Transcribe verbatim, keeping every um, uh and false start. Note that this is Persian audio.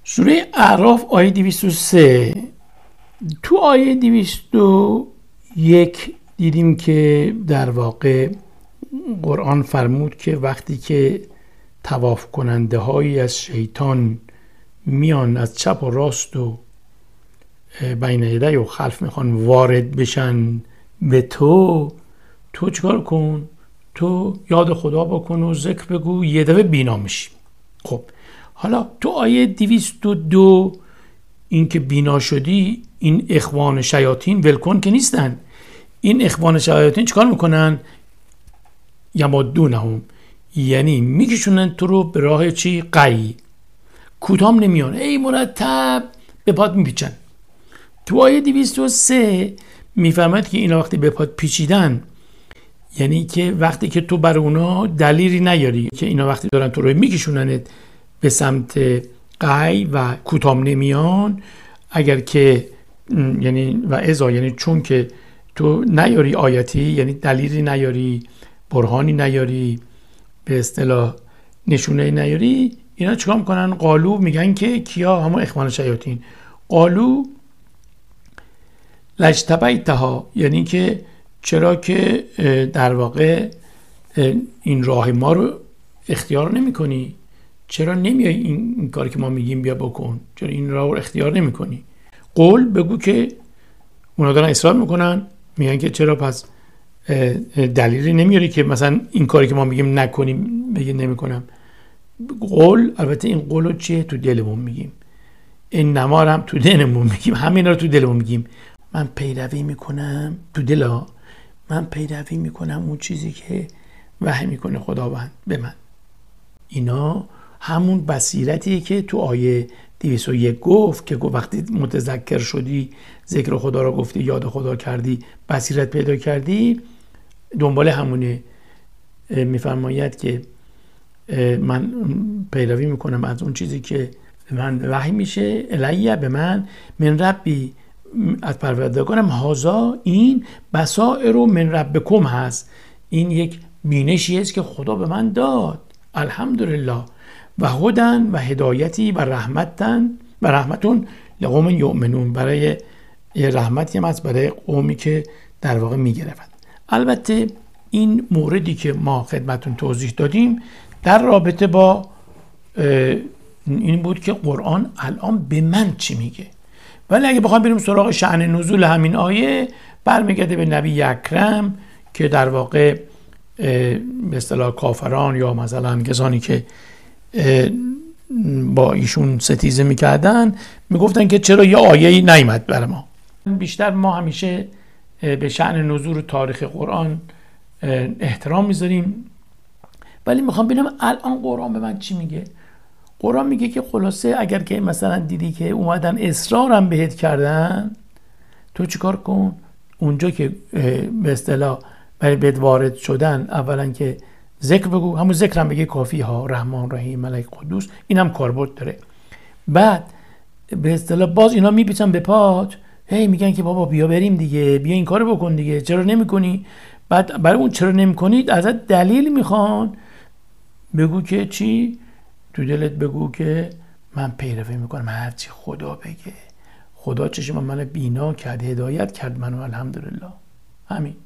سوره اعراف آیه دویست و سه. تو آیه دویست و یک دیدیم که در واقع قرآن فرمود که وقتی که طواف کننده هایی از شیطان میان از چپ و راست و بین یدی و خلف میخوان وارد بشن به تو، تو چیکار کن؟ تو یاد خدا بکن و ذکر بگو، یه دفعه بینا میشی. خب حالا تو آیه دویست و دو این که بینا شدی، این اخوان شیاطین ولکن که نیستن. این اخوان شیاطین چیکار میکنن؟ یمدونهم، یعنی میکشونن تو رو به راه چی؟ قی. کوتام نمیان، ای مرتب به پاد میپیچن. تو آیه دویست و سه میفهمد که اینا وقتی به پاد پیچیدن، یعنی که وقتی که تو بر اونا دلیلی نیاری که اینا وقتی دارن تو رو میکشوننت به سمت قی و کوتام نمیان، اگر که یعنی و ازا یعنی چون که تو نیاری آیتی، یعنی دلیلی نیاری، برهانی نیاری، به اصطلاح نشونه نیاری، اینا چیکار میکنن؟ قالو، میگن که کیا؟ همون اخوان شیاطین. قالو لجتبیتها، یعنی که چرا که در واقع این راه ما رو اختیار نمی کنی؟ چرا نمیای این, این کاری که ما میگیم بیا بکن؟ چرا این راه رو اختیار نمی کنی؟ قول بگو که اونا دارن اصرار میکنن، میگن که چرا پس دلیلی نمیاری که مثلا این کاری که ما میگیم نکنیم بگی نمیکنم. قول، البته این قولو چیه؟ تو دلمون میگیم، این نما هم تو دلمون میگیم، همین رو تو دلمون میگیم. من پیروی میکنم تو دلا، من پیروی میکنم اون چیزی که وحی میکنه خداوند به من. اینا همون بصیرتیه که تو آیه دویست و یک گفت که وقتی متذکر شدی، ذکر خدا رو گفتی، یاد خدا کردی، بصیرت پیدا کردی، دنبال همونه. میفرماید که من پیروی میکنم از اون چیزی که من وحی میشه الیه به من من ربی، از پروردگارم، هازا این بصائر من ربکم هست، این یک بینشی است که خدا به من داد، الحمدلله، و هدن و هدایتی و رحمتن و رحمتون لقوم یؤمنون، برای رحمتی هم هست برای قومی که در واقع میگرفت. البته این موردی که ما خدمتون توضیح دادیم در رابطه با این بود که قرآن الان به من چی میگه. ولی اگه بخوام بریم سراغ شأن نزول همین آیه، برمیگرده به نبی اکرم که در واقع به اصطلاح کافران یا مثلا کسانی که با ایشون ستیزه میکردن میگفتن که چرا یه آیه‌ای نیامد برای ما. بیشتر ما همیشه به شأن نزول تاریخ قرآن احترام میذاریم، ولی میخوام ببینم الان قرآن به من چی میگه. قرآن میگه که خلاصه اگر که مثلا دیدی که اومدن اصرارم بهت کردن، تو چیکار کن؟ اونجا که به اصطلاح برای بهت وارد شدن، اولا که ذکر بگو، همون ذکر هم بگه کافی ها، رحمان رحیم ملک قدوس، این هم کاربرد داره. بعد به اصطلاح باز اینا میپیچن به پات، هی میگن که بابا بیا بریم دیگه، بیا این کارو بکن دیگه، چرا نمیکنی؟ بعد برای اون چرا نمیکنی ازت دلیل میخوان، بگو که چی؟ تو دلت بگو که من پیروی میکنم هرچی خدا بگه. خدا چشم من بینا کرد، هدایت کرد منو، الحمدلله. همین.